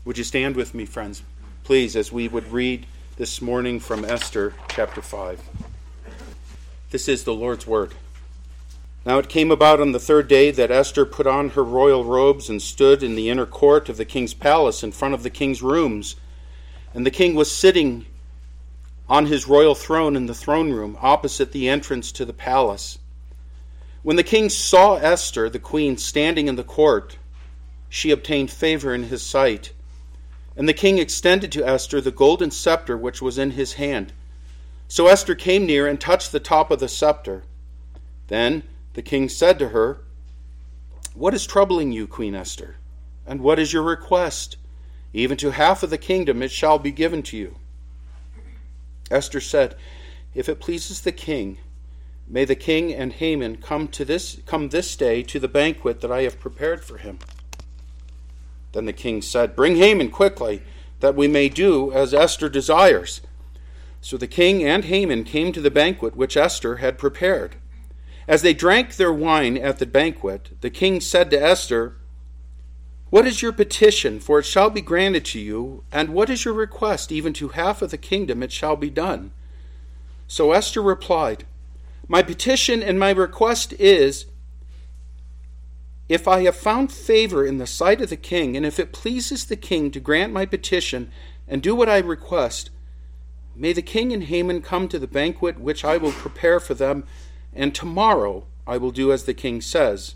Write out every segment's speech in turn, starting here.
Would you stand with me, friends, please, as we would read this morning from Esther chapter 5. This is the Lord's word. Now it came about on the third day that Esther put on her royal robes and stood in the inner court of the king's palace in front of the king's rooms. And the king was sitting on his royal throne in the throne room opposite the entrance to the palace. When the king saw Esther, the queen, standing in the court, she obtained favor in his sight. And the king extended to Esther the golden scepter which was in his hand. So Esther came near and touched the top of the scepter. Then the king said to her, "What is troubling you, Queen Esther? And what is your request? Even to half of the kingdom it shall be given to you." Esther said, "If it pleases the king, may the king and Haman come this day to the banquet that I have prepared for him." Then the king said, "Bring Haman quickly, that we may do as Esther desires." So the king and Haman came to the banquet which Esther had prepared. As they drank their wine at the banquet, the king said to Esther, "What is your petition? For it shall be granted to you. And what is your request? Even to half of the kingdom it shall be done." So Esther replied, "My petition and my request is, if I have found favor in the sight of the king, and if it pleases the king to grant my petition and do what I request, may the king and Haman come to the banquet which I will prepare for them, and tomorrow I will do as the king says."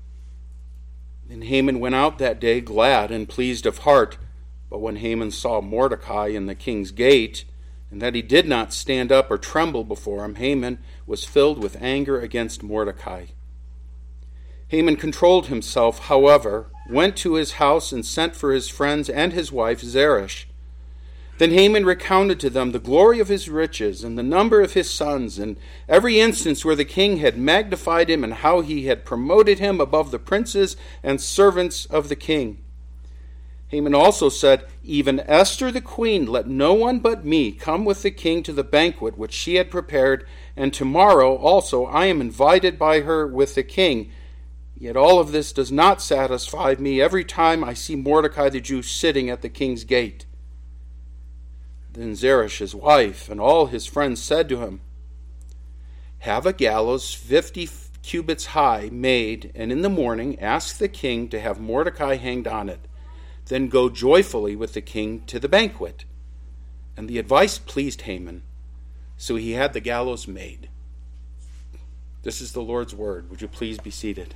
And Haman went out that day glad and pleased of heart. But when Haman saw Mordecai in the king's gate, and that he did not stand up or tremble before him, Haman was filled with anger against Mordecai. Haman controlled himself, however, went to his house and sent for his friends and his wife Zeresh. Then Haman recounted to them the glory of his riches and the number of his sons, and every instance where the king had magnified him and how he had promoted him above the princes and servants of the king. Haman also said, "Even Esther the queen, let no one but me come with the king to the banquet which she had prepared, and tomorrow also I am invited by her with the king. Yet all of this does not satisfy me every time I see Mordecai the Jew sitting at the king's gate." Then Zeresh, his wife, and all his friends said to him, "Have a gallows 50 cubits high made, and in the morning ask the king to have Mordecai hanged on it. Then go joyfully with the king to the banquet." And the advice pleased Haman, so he had the gallows made. This is the Lord's word. Would you please be seated?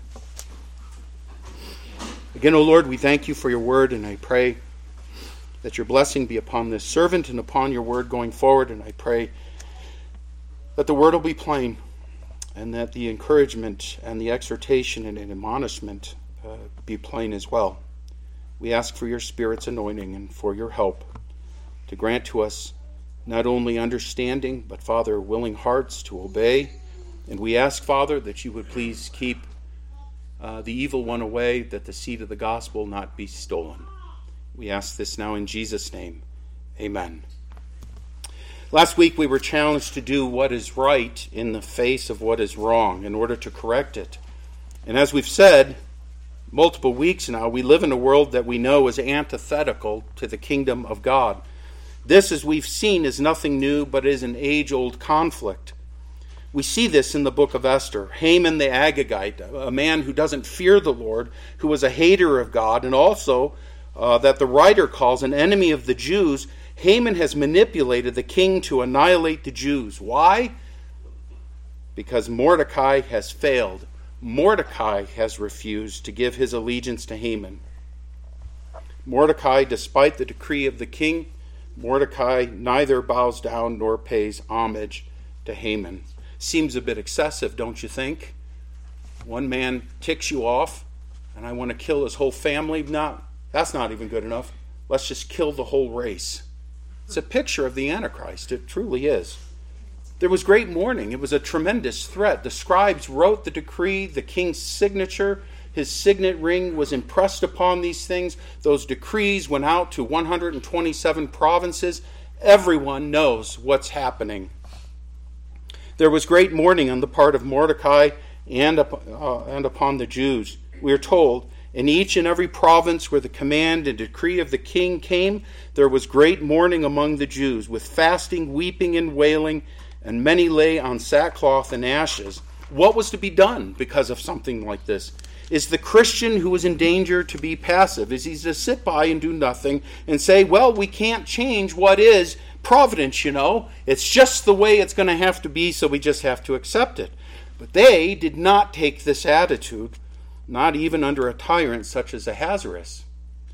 Again, O Lord, we thank you for your word, and I pray that your blessing be upon this servant and upon your word going forward. And I pray that the word will be plain, and that the encouragement and the exhortation and admonishment be plain as well. We ask for your Spirit's anointing and for your help to grant to us not only understanding, but, Father, willing hearts to obey. And we ask, Father, that you would please keep the evil one away, that the seed of the gospel not be stolen. We ask this now in Jesus' name. Amen. Last week we were challenged to do what is right in the face of what is wrong in order to correct it. And as we've said multiple weeks now, we live in a world that we know is antithetical to the kingdom of God. This, as we've seen, is nothing new, but is an age-old conflict. We see this in the book of Esther. Haman the Agagite, a man who doesn't fear the Lord, who was a hater of God, and also that the writer calls an enemy of the Jews. Haman has manipulated the king to annihilate the Jews. Why? Because Mordecai has failed. Mordecai has refused to give his allegiance to Haman. Mordecai, despite the decree of the king, Mordecai neither bows down nor pays homage to Haman. Seems a bit excessive, don't you think? One man ticks you off, and I want to kill his whole family. No, that's not even good enough. Let's just kill the whole race. It's a picture of the Antichrist. It truly is. There was great mourning. It was a tremendous threat. The scribes wrote the decree, the king's signature. His signet ring was impressed upon these things. Those decrees went out to 127 provinces. Everyone knows what's happening. There was great mourning on the part of Mordecai and upon the Jews. We are told, In each and every province where the command and decree of the king came, there was great mourning among the Jews, with fasting, weeping, and wailing, and many lay on sackcloth and ashes. What was to be done because of something like this? Is the Christian who is in danger to be passive? Is he to sit by and do nothing and say, well, we can't change what is providence, It's just the way it's going to have to be, so we just have to accept it. But they did not take this attitude, not even under a tyrant such as Ahasuerus.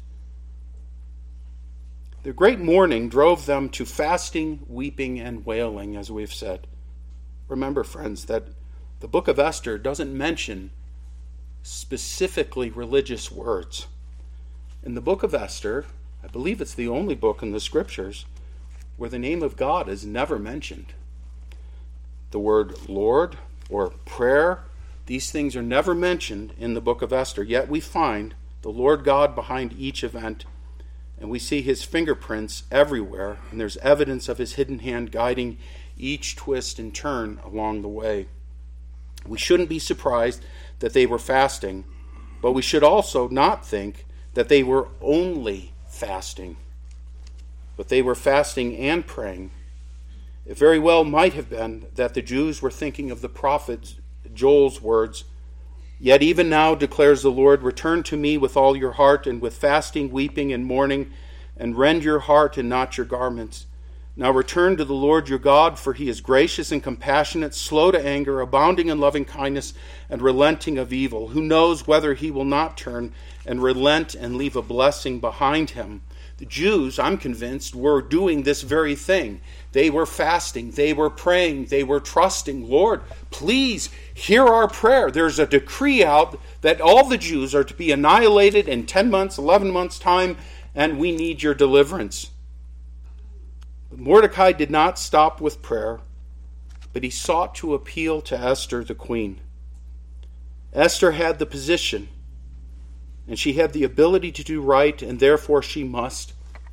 The great mourning drove them to fasting, weeping, and wailing, as we've said. Remember, friends, that the book of Esther doesn't mention specifically religious words. In the book of Esther, I believe it's the only book in the scriptures where the name of God is never mentioned. The word Lord or prayer, these things are never mentioned in the book of Esther, yet we find the Lord God behind each event, and we see his fingerprints everywhere, and there's evidence of his hidden hand guiding each twist and turn along the way. We shouldn't be surprised that they were fasting, but we should also not think that they were only fasting, but they were fasting and praying. It very well might have been that the Jews were thinking of the prophet Joel's words, "Yet even now, declares the Lord, return to me with all your heart, and with fasting, weeping, and mourning, and rend your heart and not your garments. Now return to the Lord your God, for he is gracious and compassionate, slow to anger, abounding in loving kindness, and relenting of evil, who knows whether he will not turn and relent and leave a blessing behind him." The Jews, I'm convinced, were doing this very thing. They were fasting, they were praying, they were trusting, Lord, please hear our prayer. There's a decree out that all the Jews are to be annihilated in 10 months, 11 months' time, and we need your deliverance. But Mordecai did not stop with prayer, but he sought to appeal to Esther, the queen. Esther had the position, and she had the ability to do right, and therefore she must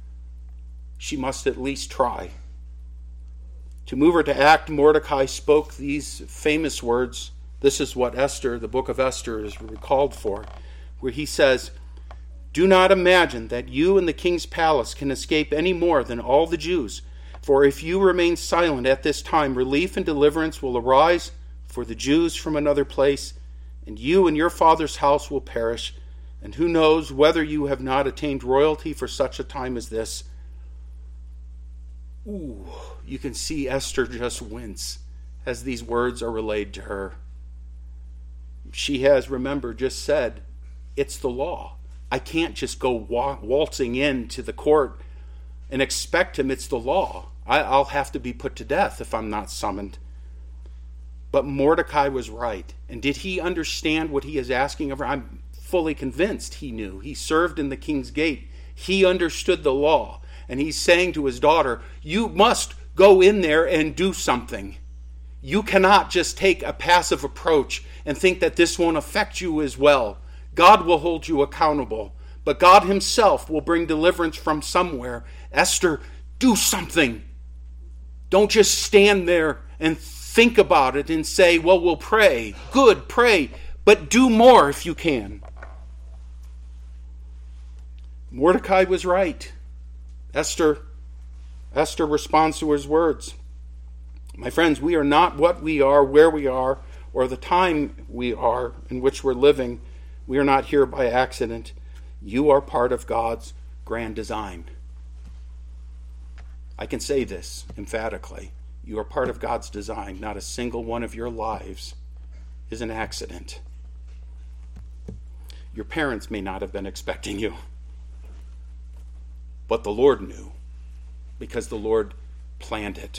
at least try. To move her to act, Mordecai spoke these famous words. This is what Esther, the book of Esther, is recalled for, where he says, "Do not imagine that you in the king's palace can escape any more than all the Jews. For if you remain silent at this time, relief and deliverance will arise for the Jews from another place, and you and your father's house will perish. And who knows whether you have not attained royalty for such a time as this." Ooh, you can see Esther just wince as these words are relayed to her. She has, remember, just said, it's the law. I can't just go waltzing into the court and expect him. It's the law. I'll have to be put to death if I'm not summoned. But Mordecai was right. And did he understand what he is asking of her? I'm fully convinced he knew. He served in the king's gate. He understood the law. And he's saying to his daughter, you must go in there and do something. You cannot just take a passive approach and think that this won't affect you as well. God will hold you accountable, but God himself will bring deliverance from somewhere. Esther, do something. Don't just stand there and think about it and say, well, we'll pray. Good, pray, but do more if you can. Mordecai was right. Esther responds to his words. My friends, we are not what we are, where we are, or the time we are in which we're living. We are not here by accident. You are part of God's grand design. I can say this emphatically. You are part of God's design. Not a single one of your lives is an accident. Your parents may not have been expecting you, but the Lord knew, because the Lord planned it.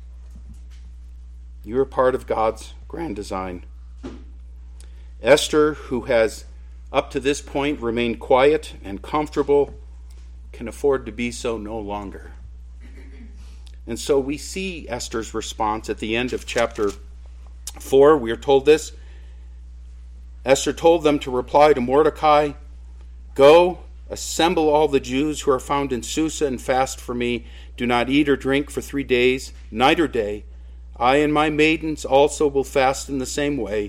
You are part of God's grand design. Esther, who has up to this point remained quiet and comfortable, can afford to be so no longer. And so we see Esther's response at the end of chapter 4. We are told this. Esther told them to reply to Mordecai, "Go, assemble all the Jews who are found in Susa and fast for me. Do not eat or drink for 3 days, night or day. I and my maidens also will fast in the same way.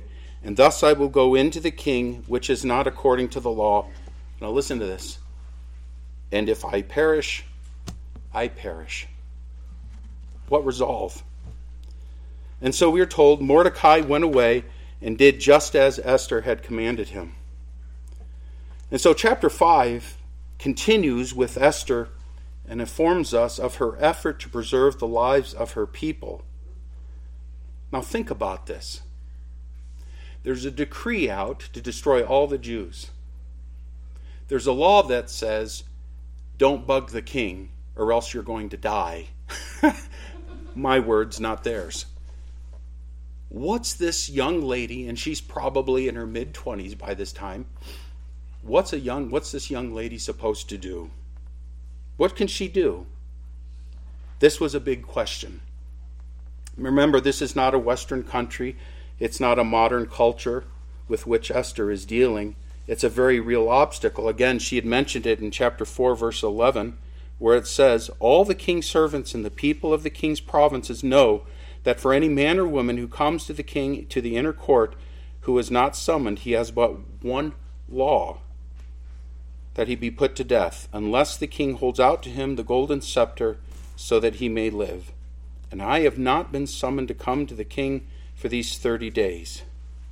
And thus I will go into the king, which is not according to the law. Now listen to this. And if I perish, I perish. What resolve? And so we are told Mordecai went away and did just as Esther had commanded him. And so chapter 5 continues with Esther and informs us of her effort to preserve the lives of her people. Now think about this. There's a decree out to destroy all the Jews. There's a law that says, don't bug the king or else you're going to die. My words, not theirs. What's this young lady, and she's probably in her mid-20s by this time, what's this young lady supposed to do? What can she do? This was a big question. Remember, this is not a Western country. It's not a modern culture with which Esther is dealing. It's a very real obstacle. Again, she had mentioned it in chapter 4, verse 11, where it says, all the king's servants and the people of the king's provinces know that for any man or woman who comes to the king to the inner court who is not summoned, he has but one law, that he be put to death, unless the king holds out to him the golden scepter so that he may live. And I have not been summoned to come to the king for these 30 days.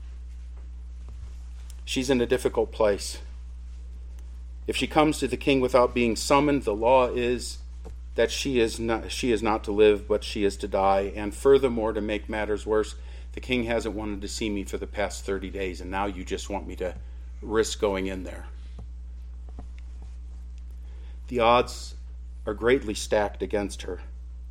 She's in a difficult place. If she comes to the king without being summoned, the law is that she is not to live, but she is to die. And furthermore, to make matters worse, the king hasn't wanted to see me for the past 30 days, and now you just want me to risk going in there. The odds are greatly stacked against her.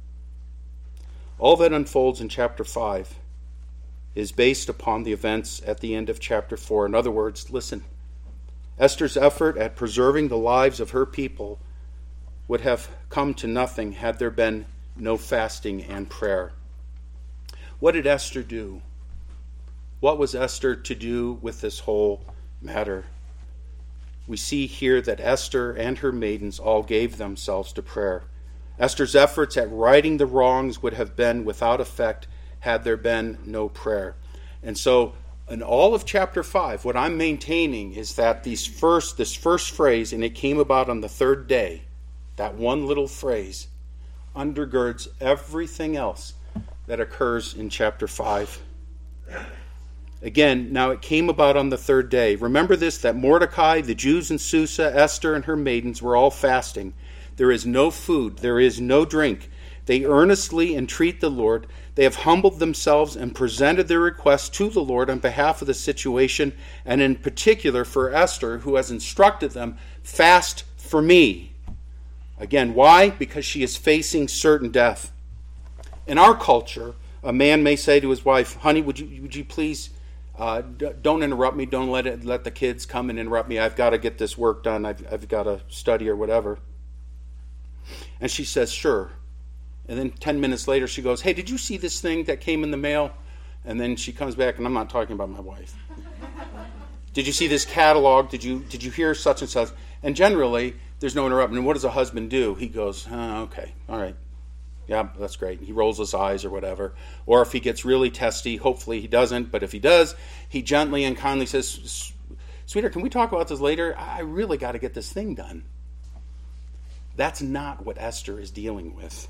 All that unfolds in chapter 5 is based upon the events at the end of chapter 4. In other words, listen, Esther's effort at preserving the lives of her people would have come to nothing had there been no fasting and prayer. What did Esther do? What was Esther to do with this whole matter? We see here that Esther and her maidens all gave themselves to prayer. Esther's efforts at righting the wrongs would have been without effect had there been no prayer. And so in all of chapter 5, what I'm maintaining is that this first phrase, and it came about on the third day, that one little phrase undergirds everything else that occurs in chapter 5. Again, now it came about on the third day. Remember this, that Mordecai, the Jews in Susa, Esther, and her maidens were all fasting. There is no food, there is no drink. They earnestly entreat the Lord. They have humbled themselves and presented their request to the Lord on behalf of the situation, and in particular for Esther, who has instructed them, fast for me. Again, why? Because she is facing certain death. In our culture, a man may say to his wife, honey, would you please don't interrupt me. Don't let the kids come and interrupt me. I've got to get this work done. I've got to study or whatever. And she says, sure. And then 10 minutes later she goes, hey, did you see this thing that came in the mail? And then she comes back, and I'm not talking about my wife. Did you see this catalog? Did you hear such and such? And generally, there's no interruption. And what does a husband do? He goes, okay, all right. Yeah, that's great. He rolls his eyes or whatever. Or if he gets really testy, hopefully he doesn't, but if he does, he gently and kindly says, sweetheart, can we talk about this later? I really got to get this thing done. That's not what Esther is dealing with.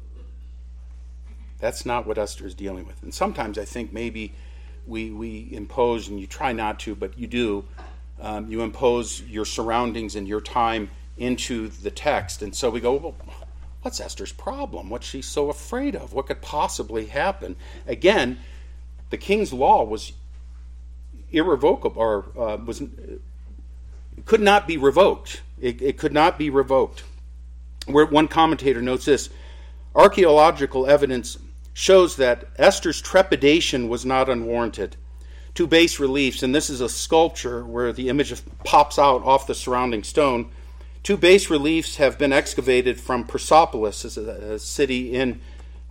That's not what Esther is dealing with. And sometimes I think maybe we impose, and you try not to, but you do, you impose your surroundings and your time into the text. And so we go, well, what's Esther's problem? What's she so afraid of? What could possibly happen? Again, the king's law was irrevocable, or could not be revoked. It could not be revoked. Where one commentator notes this, archaeological evidence shows that Esther's trepidation was not unwarranted. Two bas reliefs, and this is a sculpture where the image pops out off the surrounding stone. Two bas reliefs have been excavated from Persepolis, a city in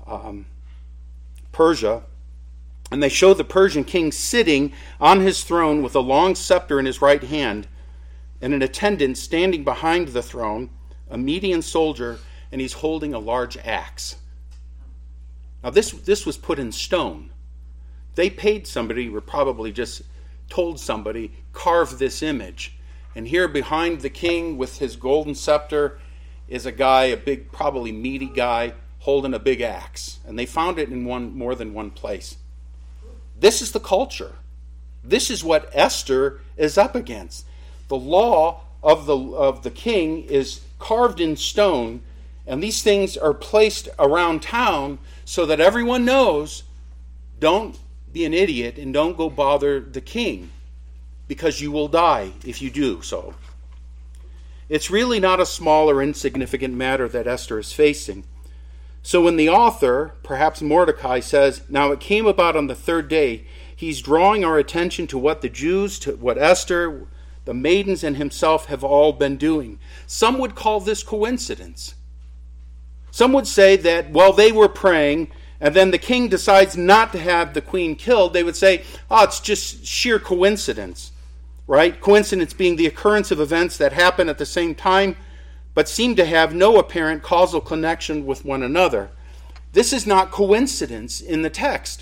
Persia, and they show the Persian king sitting on his throne with a long scepter in his right hand, and an attendant standing behind the throne, a Median soldier, and he's holding a large axe. Now this was put in stone. They paid somebody, or probably just told somebody, carve this image. And here behind the king with his golden scepter is a guy, a big, probably meaty guy, holding a big axe. And they found it in more than one place. This is the culture. This is what Esther is up against. The law of the king is carved in stone, and these things are placed around town so that everyone knows, don't be an idiot and don't go bother the king, because you will die if you do so. It's really not a small or insignificant matter that Esther is facing. So when the author, perhaps Mordecai, says, now it came about on the third day, he's drawing our attention to what the Jews, to what Esther, the maidens, and himself have all been doing. Some would call this coincidence. Some would say that while they were praying, and then the king decides not to have the queen killed, they would say, it's just sheer coincidence, right? Coincidence being the occurrence of events that happen at the same time, but seem to have no apparent causal connection with one another. This is not coincidence in the text.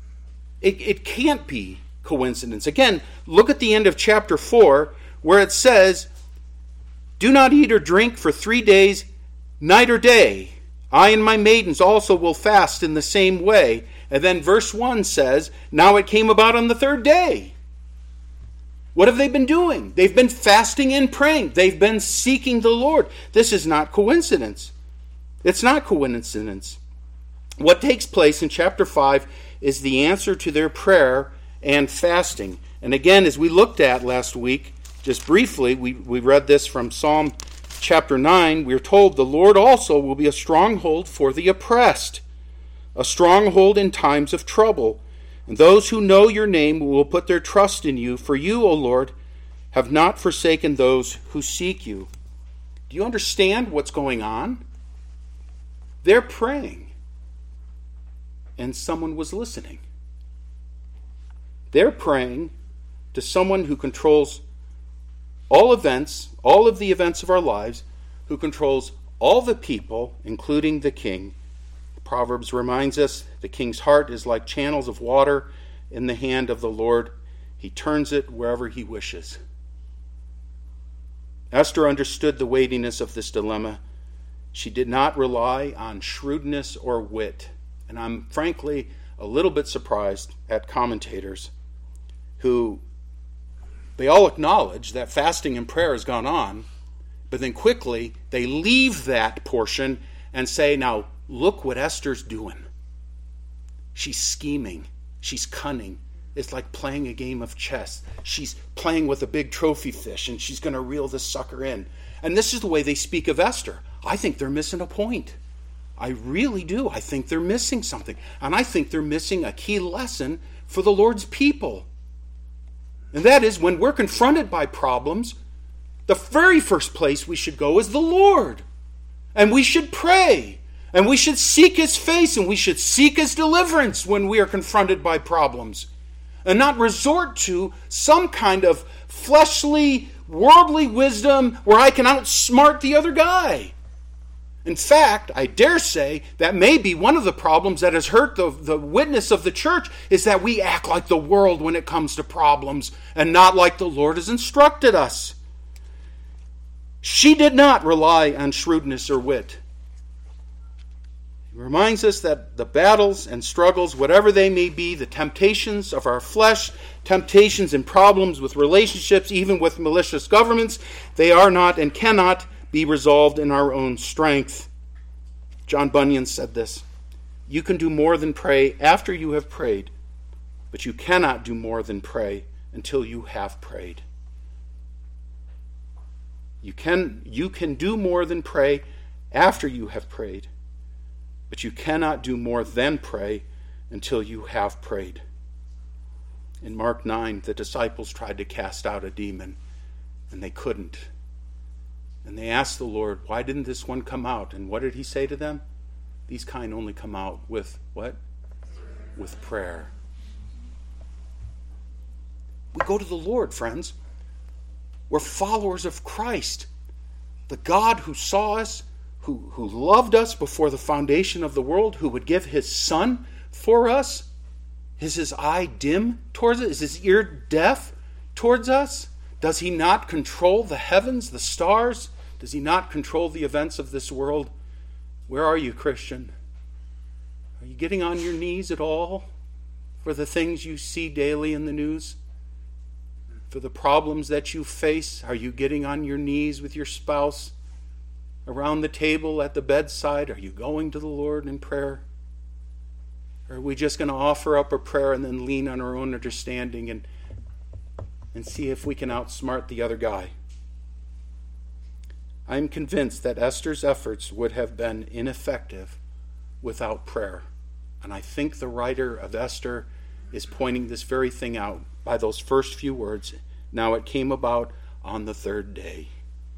It can't be coincidence. Again, look at the end of chapter 4, where it says, do not eat or drink for 3 days, night or day. I and my maidens also will fast in the same way. And then verse 1 says, now it came about on the third day. What have they been doing? They've been fasting and praying. They've been seeking the Lord. This is not coincidence. It's not coincidence. What takes place in chapter 5 is the answer to their prayer and fasting. And again, as we looked at last week, just briefly, we read this from Psalm chapter 9. We're told the Lord also will be a stronghold for the oppressed, a stronghold in times of trouble. And those who know your name will put their trust in you. For you, O Lord, have not forsaken those who seek you. Do you understand what's going on? They're praying, and someone was listening. They're praying to someone who controls all events, all of the events of our lives, who controls all the people, including the king. Proverbs reminds us the king's heart is like channels of water in the hand of the Lord. He turns it wherever he wishes. Esther understood the weightiness of this dilemma. She did not rely on shrewdness or wit. And I'm frankly a little bit surprised at commentators who, they all acknowledge that fasting and prayer has gone on, but then quickly they leave that portion and say, now, look what Esther's doing. She's scheming. She's cunning. It's like playing a game of chess. She's playing with a big trophy fish, and she's going to reel this sucker in. And this is the way they speak of Esther. I think they're missing a point. I really do. I think they're missing something. And I think they're missing a key lesson for the Lord's people. And that is, when we're confronted by problems, the very first place we should go is the Lord. And we should pray. And we should seek his face, and we should seek his deliverance when we are confronted by problems. And not resort to some kind of fleshly, worldly wisdom where I can outsmart the other guy. In fact, I dare say that may be one of the problems that has hurt the witness of the church, is that we act like the world when it comes to problems and not like the Lord has instructed us. She did not rely on shrewdness or wit. It reminds us that the battles and struggles, whatever they may be, the temptations of our flesh, temptations and problems with relationships, even with malicious governments, they are not and cannot be resolved in our own strength. John Bunyan said this: you can do more than pray after you have prayed, but you cannot do more than pray until you have prayed. You can do more than pray after you have prayed, but you cannot do more than pray until you have prayed. In Mark 9, the disciples tried to cast out a demon, and they couldn't. And they asked the Lord, why didn't this one come out? And what did he say to them? These kind only come out with what? With prayer. We go to the Lord, friends. We're followers of Christ. The God who saw us, who loved us before the foundation of the world, who would give his Son for us. Is his eye dim towards us? Is his ear deaf towards us? Does he not control the heavens, the stars? Does he not control the events of this world? Where are you, Christian? Are you getting on your knees at all for the things you see daily in the news? For the problems that you face? Are you getting on your knees with your spouse around the table at the bedside? Are you going to the Lord in prayer? Or are we just going to offer up a prayer and then lean on our own understanding and see if we can outsmart the other guy? I am convinced that Esther's efforts would have been ineffective without prayer. And I think the writer of Esther is pointing this very thing out by those first few words. Now it came about on the third day.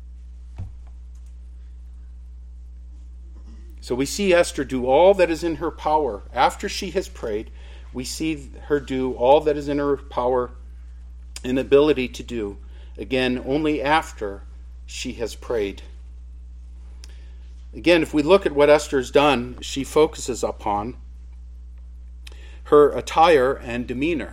So we see Esther do all that is in her power. After she has prayed, we see her do all that is in her power and ability to do. Again, only after she has prayed. Again, if we look at what Esther's done, she focuses upon her attire and demeanor.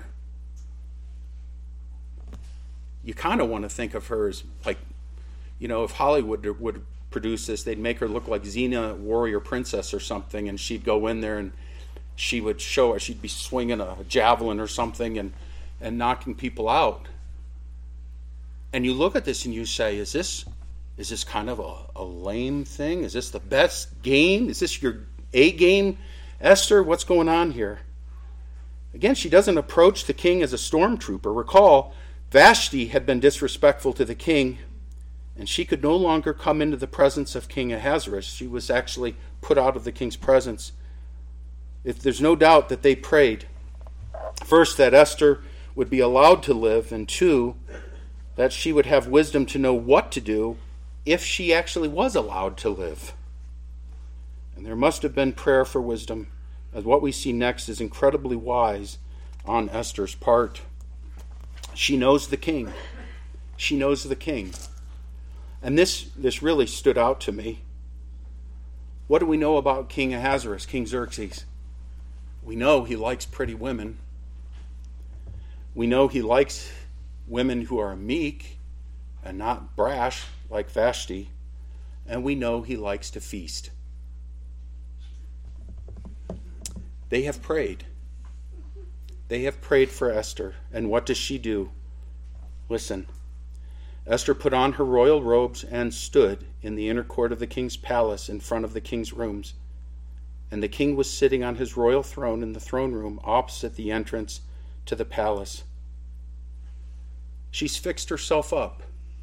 You kind of want to think of her as like, if Hollywood would produce this, they'd make her look like Xena, warrior princess or something, and she'd go in there and she would show her, she'd be swinging a javelin or something and knocking people out. And you look at this and you say, is this kind of a lame thing? Is this the best game? Is this your A game, Esther? What's going on here? Again, she doesn't approach the king as a stormtrooper. Recall, Vashti had been disrespectful to the king, and she could no longer come into the presence of King Ahasuerus. She was actually put out of the king's presence. If there's no doubt that they prayed, first, that Esther would be allowed to live, and two, that she would have wisdom to know what to do if she actually was allowed to live. And there must have been prayer for wisdom, as what we see next is incredibly wise on Esther's part. She knows the king. She knows the king. And this really stood out to me. What do we know about King Ahasuerus, King Xerxes? We know he likes pretty women. We know he likes women who are meek and not brash like Vashti. And we know he likes to feast. They have prayed. They have prayed for Esther. And what does she do? Listen. Esther put on her royal robes and stood in the inner court of the king's palace in front of the king's rooms. And the king was sitting on his royal throne in the throne room opposite the entrance to the palace. She's fixed herself up.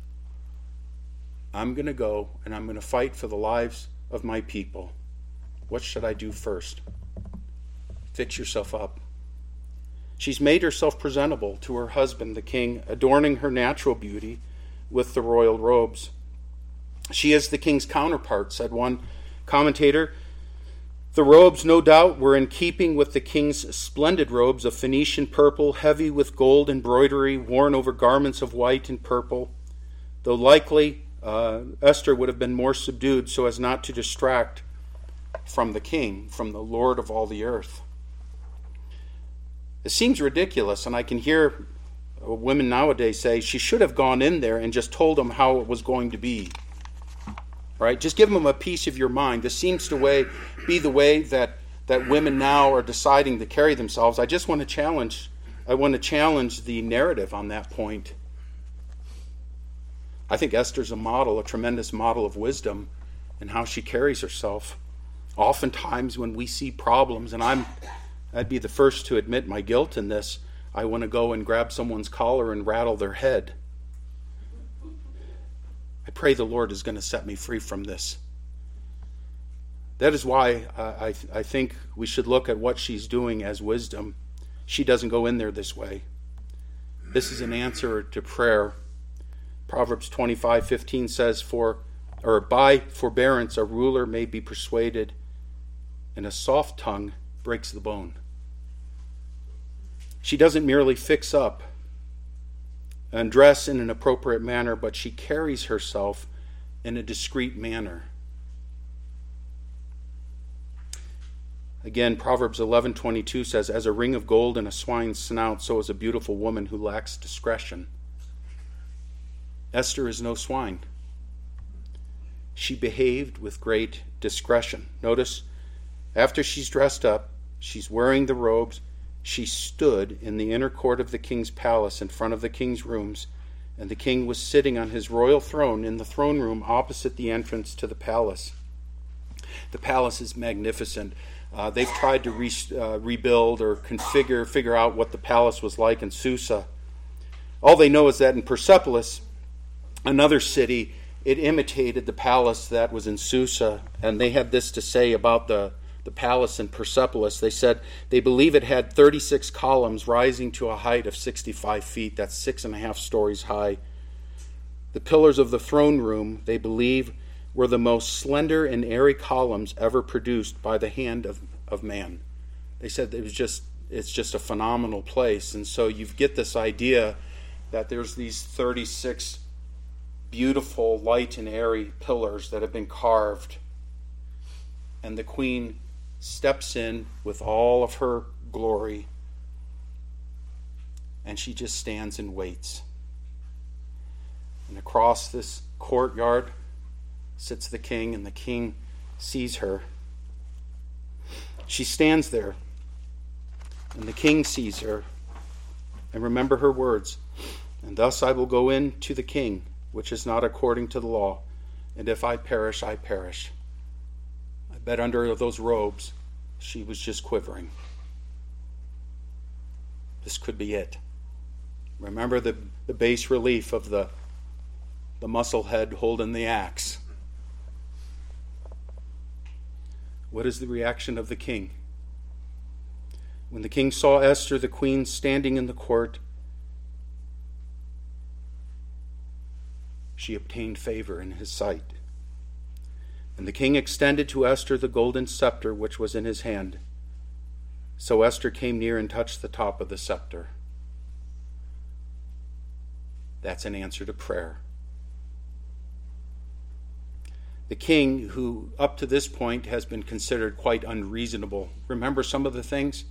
I'm going to go and I'm going to fight for the lives of my people. What should I do first? Fix yourself up. She's made herself presentable to her husband, the king, adorning her natural beauty with the royal robes. She is the king's counterpart, said one commentator. The robes, no doubt, were in keeping with the king's splendid robes of Phoenician purple, heavy with gold embroidery, worn over garments of white and purple, though likely Esther would have been more subdued so as not to distract from the king, from the Lord of all the earth. It seems ridiculous, and I can hear women nowadays say she should have gone in there and just told them how it was going to be. Right? Just give them a piece of your mind. This seems to be the way that women now are deciding to carry themselves. I want to challenge the narrative on that point. I think Esther's a tremendous model of wisdom in how she carries herself. Oftentimes when we see problems, and I'd be the first to admit my guilt in this, I want to go and grab someone's collar and rattle their head. I pray the Lord is going to set me free from this. That is why I think we should look at what she's doing as wisdom. She doesn't go in there this way. This is an answer to prayer. Proverbs 25:15 says, by forbearance a ruler may be persuaded, and a soft tongue breaks the bone. She doesn't merely fix up and dress in an appropriate manner, but she carries herself in a discreet manner. Again, Proverbs 11:22 says, "As a ring of gold in a swine's snout, so is a beautiful woman who lacks discretion." Esther is no swine. She behaved with great discretion. Notice, after she's dressed up, she's wearing the robes, she stood in the inner court of the king's palace in front of the king's rooms, and the king was sitting on his royal throne in the throne room opposite the entrance to the palace. The palace is magnificent. They've tried to rebuild or figure out what the palace was like in Susa. All they know is that in Persepolis, another city, it imitated the palace that was in Susa, and they had this to say about the palace in Persepolis. They said they believe it had 36 columns rising to a height of 65 feet. That's 6.5 stories high. The pillars of the throne room, they believe, were the most slender and airy columns ever produced by the hand of man. They said it's just a phenomenal place. And so you get this idea that there's these 36 beautiful, light and airy pillars that have been carved. And the queen steps in with all of her glory, and she just stands and waits. And across this courtyard sits the king, and the king sees her. She stands there, and the king sees her. And remember her words, "And thus I will go in to the king, which is not according to the law, and if I perish, I perish." I bet under those robes, she was just quivering. This could be it. Remember the bas relief of the muscle head holding the axe. What is the reaction of the king? When the king saw Esther, the queen, standing in the court, she obtained favor in his sight. And the king extended to Esther the golden scepter which was in his hand. So Esther came near and touched the top of the scepter. That's an answer to prayer. The king, who up to this point has been considered quite unreasonable. Remember some of the things?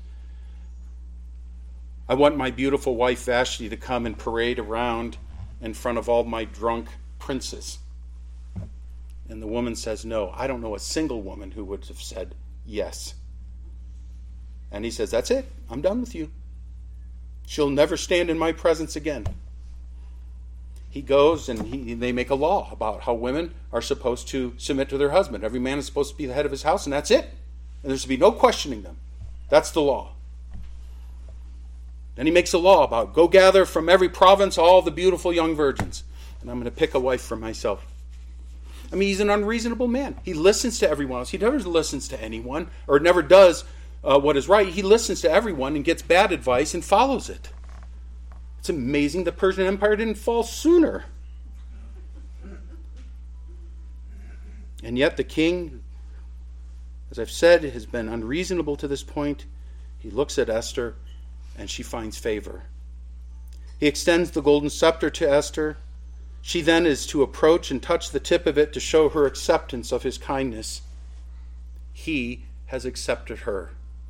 I want my beautiful wife Vashti to come and parade around in front of all my drunk princes. And the woman says no. I don't know a single woman who would have said yes. And he says, "That's it. I'm done with you. She'll never stand in my presence again." He goes and they make a law about how women are supposed to submit to their husband. Every man is supposed to be the head of his house, and that's it. And there's to be no questioning them. That's the law. Then he makes a law about go gather from every province all the beautiful young virgins, and I'm going to pick a wife for myself. I mean, he's an unreasonable man. He listens to everyone else. He never listens to anyone, or never does what is right. He listens to everyone and gets bad advice and follows it. It's amazing the Persian Empire didn't fall sooner. And yet the king, as I've said, has been unreasonable to this point. He looks at Esther, and she finds favor. He extends the golden scepter to Esther. She then is to approach and touch the tip of it to show her acceptance of his kindness. He has accepted her.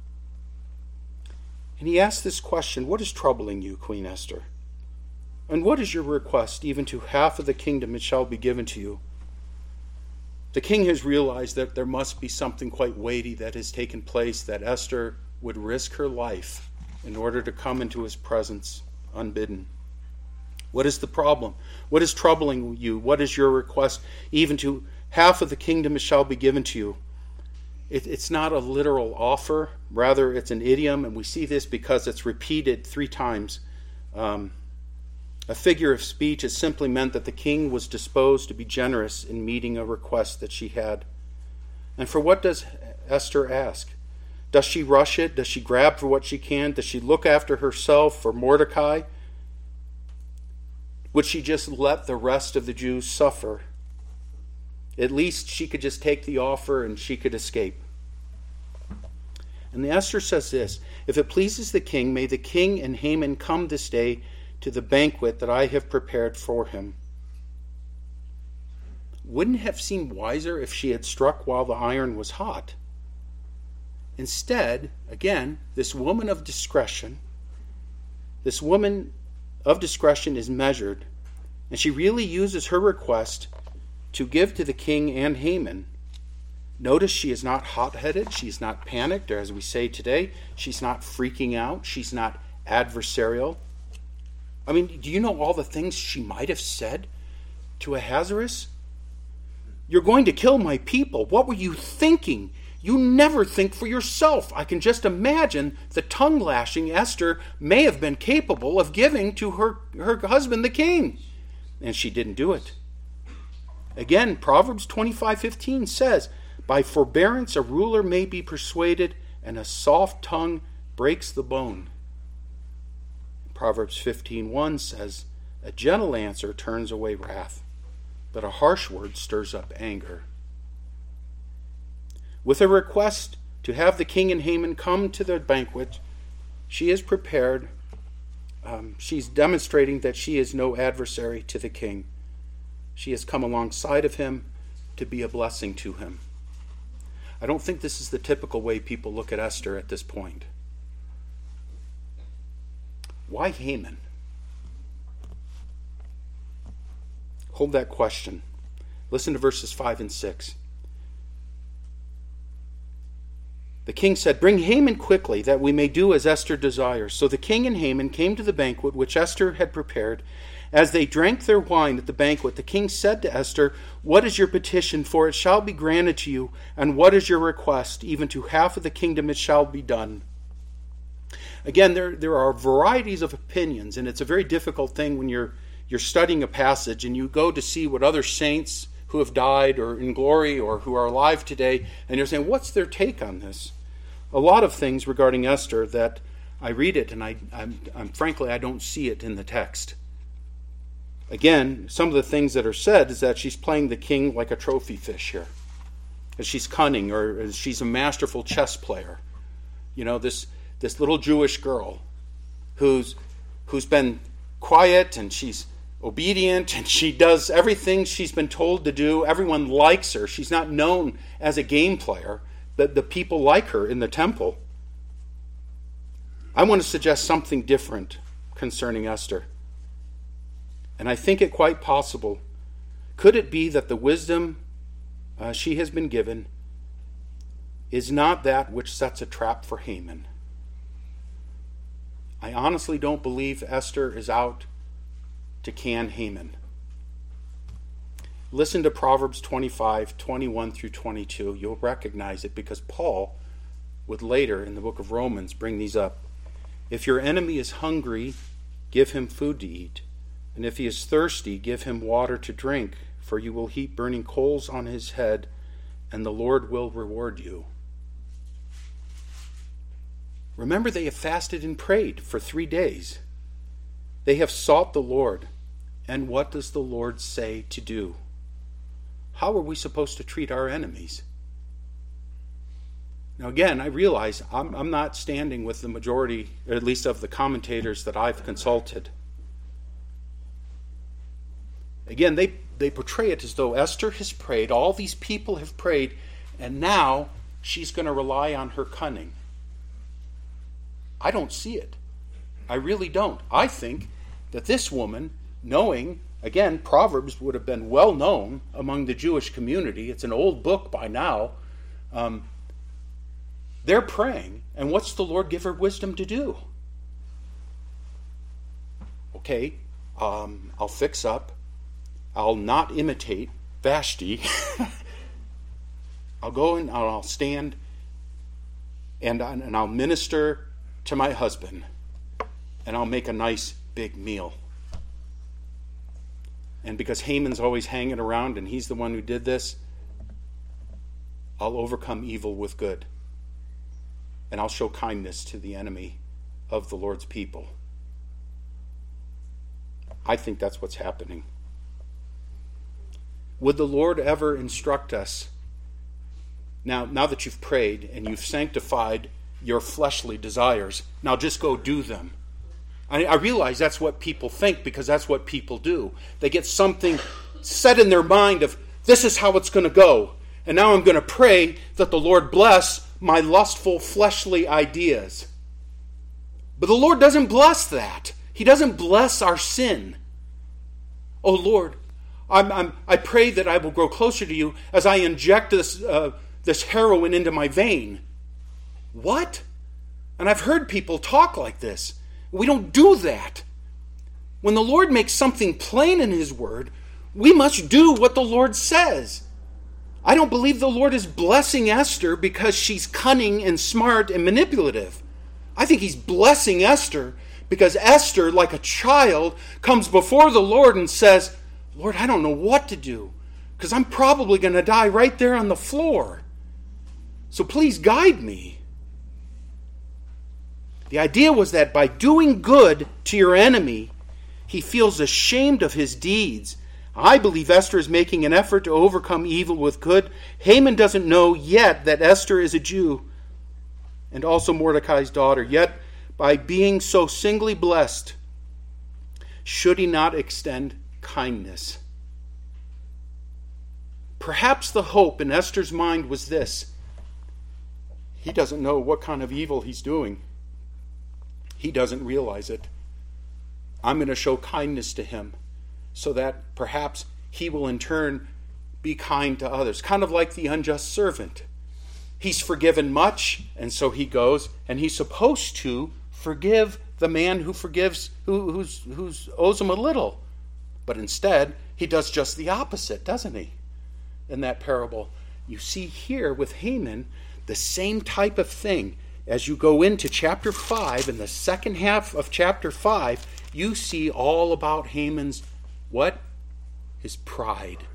And he asks this question, "What is troubling you, Queen Esther? And what is your request? Even to half of the kingdom it shall be given to you." The king has realized that there must be something quite weighty that has taken place, that Esther would risk her life in order to come into his presence unbidden. What is the problem? What is troubling you? What is your request? Even to half of the kingdom it shall be given to you. It's not a literal offer. Rather, it's an idiom, and we see this because it's repeated 3 times. A figure of speech. It simply meant that the king was disposed to be generous in meeting a request that she had. And for what does Esther ask? Does she rush it? Does she grab for what she can? Does she look after herself for Mordecai? Would she just let the rest of the Jews suffer? At least she could just take the offer and she could escape. And the Esther says this, "If it pleases the king, may the king and Haman come this day to the banquet that I have prepared for him." Wouldn't it have seemed wiser if she had struck while the iron was hot? Instead, again, this woman of discretion is measured, and she really uses her request to give to the king and Haman. Notice she is not hot-headed, she's not panicked, or as we say today, she's not freaking out, she's not adversarial. I mean, do you know all the things she might have said to Ahasuerus? You're going to kill my people. What were you thinking? You never think for yourself. I can just imagine the tongue lashing Esther may have been capable of giving to her husband, the king. And she didn't do it. Again, Proverbs 25:15 says, by forbearance a ruler may be persuaded, and a soft tongue breaks the bone. Proverbs 15:1 says, a gentle answer turns away wrath, but a harsh word stirs up anger. With a request to have the king and Haman come to the banquet, she is prepared. She's demonstrating that she is no adversary to the king. She has come alongside of him to be a blessing to him. I don't think this is the typical way people look at Esther at this point. Why Haman? Hold that question. Listen to verses 5 and 6. The king said, bring Haman quickly, that we may do as Esther desires. So the king and Haman came to the banquet which Esther had prepared. As they drank their wine at the banquet, the king said to Esther, what is your petition? For it shall be granted to you. And what is your request? Even to half of the kingdom it shall be done. Again, there are varieties of opinions, and it's a very difficult thing when you're studying a passage and you go to see what other saints who have died or in glory or who are alive today, and you're saying, what's their take on this? A lot of things regarding Esther that I read it and I'm frankly, I don't see it in the text. Again, some of the things that are said is that she's playing the king like a trophy fish here. That she's cunning, or she's a masterful chess player. You know, this little Jewish girl who's been quiet and she's obedient and she does everything she's been told to do. Everyone likes her. She's not known as a game player, but the people like her in the temple. I want to suggest something different concerning Esther. And I think it quite possible. Could it be that the wisdom she has been given is not that which sets a trap for Haman? I honestly don't believe Esther is out to can Haman. Listen to Proverbs 25:21 through 22. You'll recognize it because Paul would later in the book of Romans bring these up. If your enemy is hungry, give him food to eat. And if he is thirsty, give him water to drink, for you will heap burning coals on his head, and the Lord will reward you. Remember, they have fasted and prayed for 3 days. They have sought the Lord. And what does the Lord say to do? How are we supposed to treat our enemies? Now again, I realize I'm not standing with the majority, or at least of the commentators that I've consulted. Again, they portray it as though Esther has prayed, all these people have prayed, and now she's going to rely on her cunning. I don't see it. I really don't. I think that this woman, knowing, again, Proverbs would have been well known among the Jewish community. It's an old book by now. They're praying, and what's the Lord give her wisdom to do? Okay, I'll fix up. I'll not imitate Vashti. I'll go and I'll stand and I'll minister to my husband, and I'll make a nice big meal. And because Haman's always hanging around and he's the one who did this, I'll overcome evil with good. And I'll show kindness to the enemy of the Lord's people. I think that's what's happening. Would the Lord ever instruct us, now that you've prayed and you've sanctified your fleshly desires, now just go do them? I realize that's what people think because that's what people do. They get something set in their mind of, this is how it's going to go. And now I'm going to pray that the Lord bless my lustful, fleshly ideas. But the Lord doesn't bless that. He doesn't bless our sin. Oh Lord, I pray that I will grow closer to you as I inject this heroin into my vein. What? And I've heard people talk like this. We don't do that. When the Lord makes something plain in His Word, we must do what the Lord says. I don't believe the Lord is blessing Esther because she's cunning and smart and manipulative. I think He's blessing Esther because Esther, like a child, comes before the Lord and says, Lord, I don't know what to do because I'm probably going to die right there on the floor. So please guide me. The idea was that by doing good to your enemy, he feels ashamed of his deeds. I believe Esther is making an effort to overcome evil with good. Haman doesn't know yet that Esther is a Jew and also Mordecai's daughter. Yet, by being so singly blessed, should he not extend kindness? Perhaps the hope in Esther's mind was this: he doesn't know what kind of evil he's doing. He doesn't realize it. I'm going to show kindness to him so that perhaps he will in turn be kind to others. Kind of like the unjust servant. He's forgiven much, and so he goes, and he's supposed to forgive the man who forgives, who owes him a little. But instead, he does just the opposite, doesn't he? In that parable. You see here with Haman the same type of thing. As you go into chapter 5, in the second half of chapter 5, you see all about Haman's, what? His pride.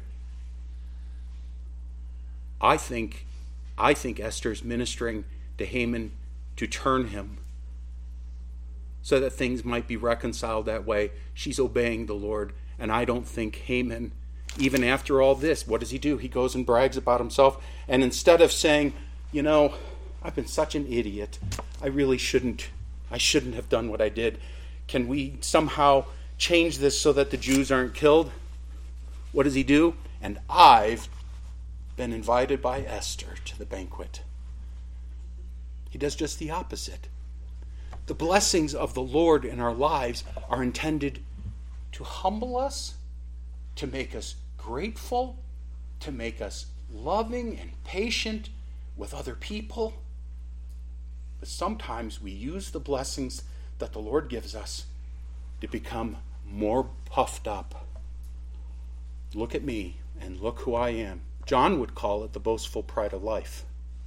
I think Esther's ministering to Haman to turn him so that things might be reconciled that way. She's obeying the Lord. And I don't think Haman, even after all this, what does he do? He goes and brags about himself. And instead of saying, you know, I've been such an idiot. I shouldn't have done what I did. Can we somehow change this so that the Jews aren't killed? What does he do? And I've been invited by Esther to the banquet. He does just the opposite. The blessings of the Lord in our lives are intended to humble us, to make us grateful, to make us loving and patient with other people. But sometimes we use the blessings that the Lord gives us to become more puffed up. Look at me and look who I am. John would call it the boastful pride of life.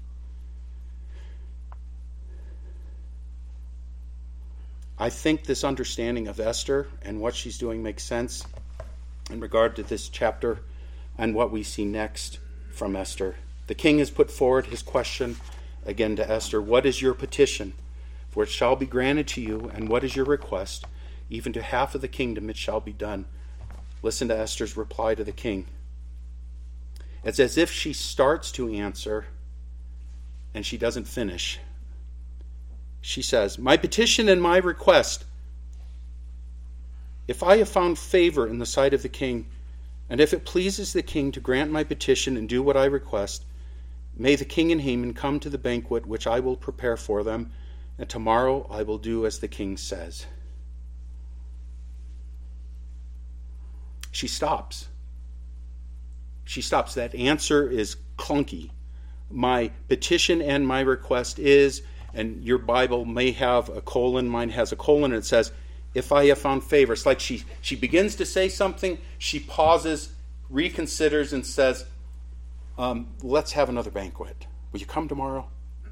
I think this understanding of Esther and what she's doing makes sense in regard to this chapter and what we see next from Esther. The king has put forward his question again to Esther. What is your petition? For it shall be granted to you. And what is your request? Even to half of the kingdom it shall be done. Listen to Esther's reply to the king. It's as if she starts to answer and she doesn't finish. She says, my petition and my request, if I have found favor in the sight of the king, and if it pleases the king to grant my petition and do what I request, may the king and Haman come to the banquet which I will prepare for them, and tomorrow I will do as the king says. She stops. She stops. That answer is clunky. My petition and my request is, and your Bible may have a colon, mine has a colon, and it says, if I have found favor. It's like she begins to say something, she pauses, reconsiders, and says, let's have another banquet. Will you come tomorrow?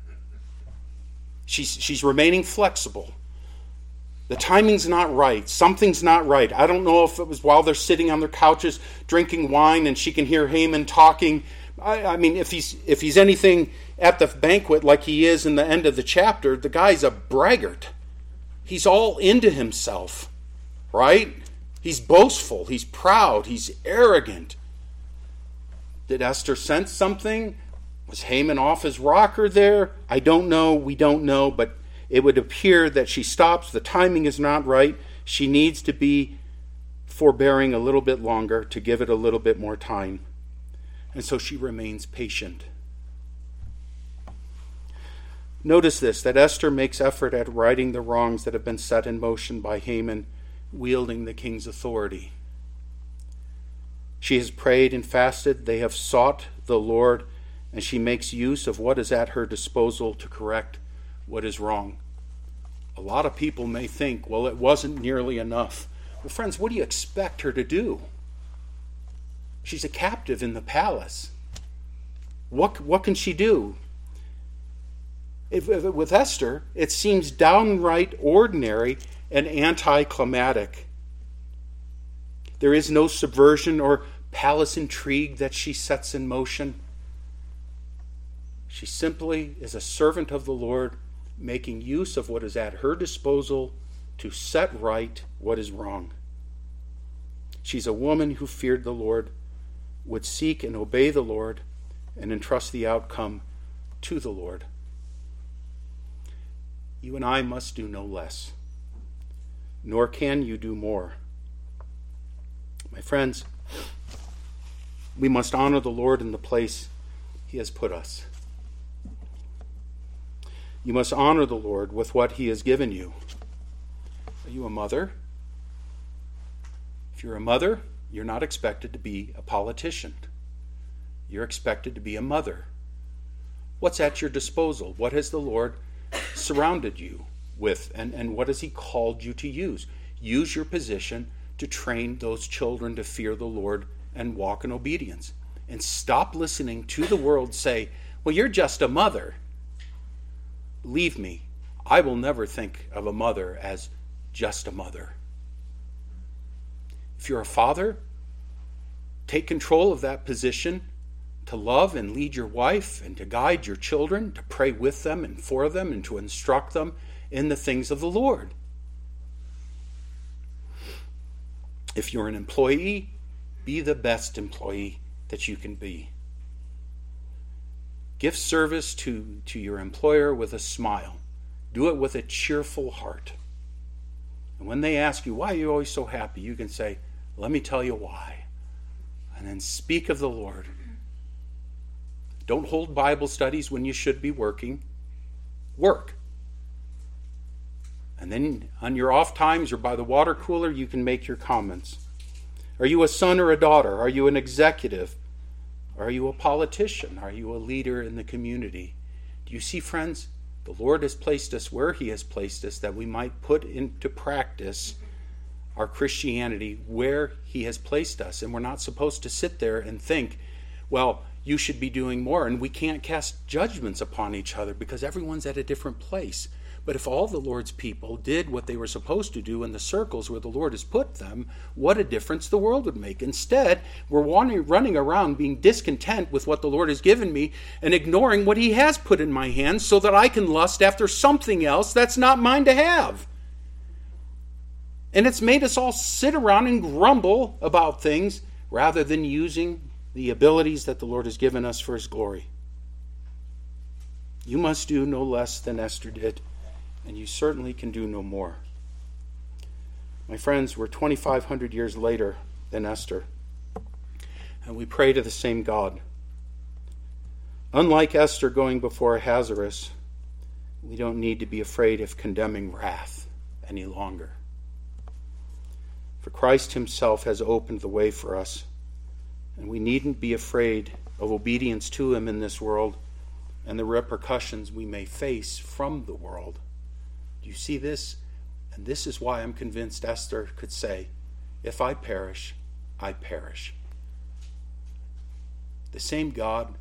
She's remaining flexible. The timing's not right. Something's not right. I don't know if it was while they're sitting on their couches drinking wine and she can hear Haman talking. I mean, if he's anything at the banquet like he is in the end of the chapter, the guy's a braggart. He's all into himself, right? He's boastful. He's proud. He's arrogant. Did Esther sense something? Was Haman off his rocker there? I don't know. We don't know. But it would appear that she stops. The timing is not right. She needs to be forbearing a little bit longer to give it a little bit more time. And so she remains patient. Notice this, that Esther makes effort at righting the wrongs that have been set in motion by Haman wielding the king's authority. She has prayed and fasted. They have sought the Lord, and she makes use of what is at her disposal to correct what is wrong. A lot of people may think, well, it wasn't nearly enough. Well, friends, what do you expect her to do? She's a captive in the palace. What can she do? With Esther, it seems downright ordinary and anticlimactic. There is no subversion or palace intrigue that she sets in motion. She simply is a servant of the Lord, making use of what is at her disposal to set right what is wrong. She's a woman who feared the Lord, would seek and obey the Lord, and entrust the outcome to the Lord. You and I must do no less, nor can you do more. My friends, we must honor the Lord in the place He has put us. You must honor the Lord with what He has given you. Are you a mother? If you're a mother, you're not expected to be a politician. You're expected to be a mother. What's at your disposal? What has the Lord surrounded you with, and what has He called you to use? Use your position to train those children to fear the Lord and walk in obedience. And stop listening to the world say, well, you're just a mother. Believe me, I will never think of a mother as just a mother. If you're a father, take control of that position to love and lead your wife and to guide your children, to pray with them and for them and to instruct them in the things of the Lord. If you're an employee, be the best employee that you can be. Give service to your employer with a smile. Do it with a cheerful heart. And when they ask you, why are you always so happy? You can say, let me tell you why. And then speak of the Lord. Don't hold Bible studies when you should be working. Work. And then on your off times or by the water cooler, you can make your comments. Are you a son or a daughter? Are you an executive? Are you a politician? Are you a leader in the community? Do you see, friends? The Lord has placed us where He has placed us that we might put into practice our Christianity where He has placed us. And we're not supposed to sit there and think, well, you should be doing more. And we can't cast judgments upon each other because everyone's at a different place. But if all the Lord's people did what they were supposed to do in the circles where the Lord has put them, what a difference the world would make. Instead, we're running around being discontent with what the Lord has given me and ignoring what He has put in my hands so that I can lust after something else that's not mine to have. And it's made us all sit around and grumble about things rather than using the abilities that the Lord has given us for His glory. You must do no less than Esther did. And you certainly can do no more. My friends, we're 2,500 years later than Esther. And we pray to the same God. Unlike Esther going before Ahasuerus, we don't need to be afraid of condemning wrath any longer. For Christ Himself has opened the way for us. And we needn't be afraid of obedience to Him in this world and the repercussions we may face from the world. Do you see this? And this is why I'm convinced Esther could say, if I perish, I perish. The same God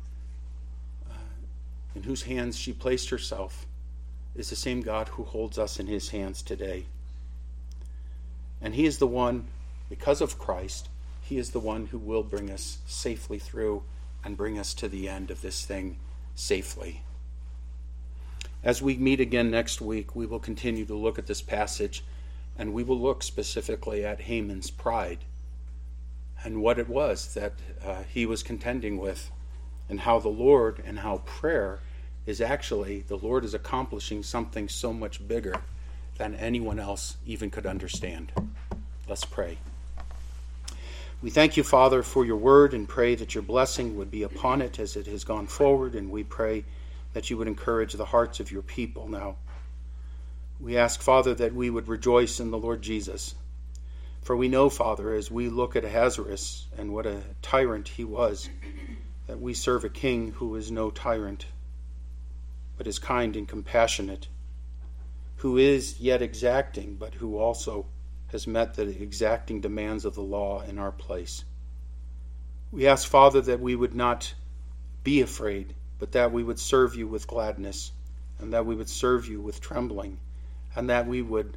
in whose hands she placed herself is the same God who holds us in His hands today. And He is the one, because of Christ, He is the one who will bring us safely through and bring us to the end of this thing safely. As we meet again next week, we will continue to look at this passage, and we will look specifically at Haman's pride and what it was that he was contending with, and how the Lord and how prayer is actually, the Lord is accomplishing something so much bigger than anyone else even could understand. Let's pray. We thank you, Father, for your word and pray that your blessing would be upon it as it has gone forward, and we pray that you would encourage the hearts of your people now. We ask, Father, that we would rejoice in the Lord Jesus. For we know, Father, as we look at Ahasuerus and what a tyrant he was, that we serve a king who is no tyrant, but is kind and compassionate, who is yet exacting, but who also has met the exacting demands of the law in our place. We ask, Father, that we would not be afraid, but that we would serve you with gladness, and that we would serve you with trembling, and that we would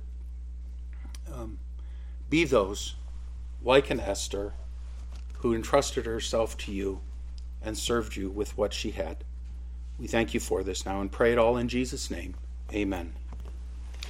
be those, like an Esther, who entrusted herself to you and served you with what she had. We thank you for this now and pray it all in Jesus' name. Amen.